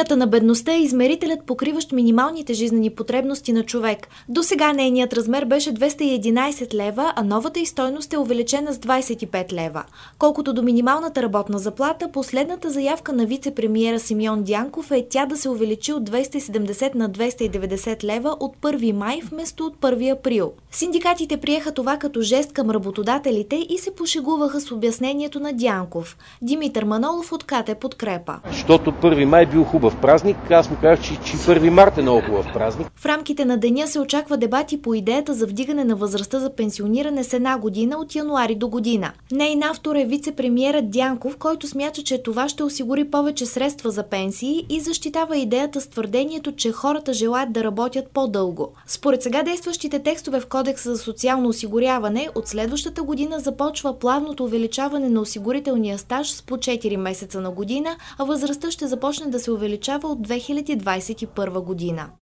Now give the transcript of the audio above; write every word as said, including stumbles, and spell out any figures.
Линията на бедността е измерителят, покриващ минималните жизнени потребности на човек. До сега нейният размер беше двеста и единадесет лева, а новата й стойност е увеличена с двадесет и пет лева. Колкото до минималната работна заплата, последната заявка на вице-премиера Симеон Дянков е тя да се увеличи от двеста и седемдесет на двеста и деветдесет лева от първи май вместо от първи април. Синдикатите приеха това като жест към работодателите и се пошегуваха с обяснението на Дянков. Димитър Манолов от КТ Подкрепа. Защото първи май бил хубав празник, аз му казах, че, че първи март е много хубав празник. В рамките на деня се очаква дебати по идеята за вдигане на възрастта за пенсиониране с една година от януари до година. Нейн автор е вице-премиерът Дянков, който смята, че това ще осигури повече средства за пенсии и защитава идеята с твърдението, че хората желаят да работят по-дълго. Според сега действащите текстове в Кодекса за социално осигуряване, от следващата година започва плавното увеличаване на осигурителния стаж с по четири месеца на година, а възрастта ще започне да се увеличава от две хиляди двадесет и първа година.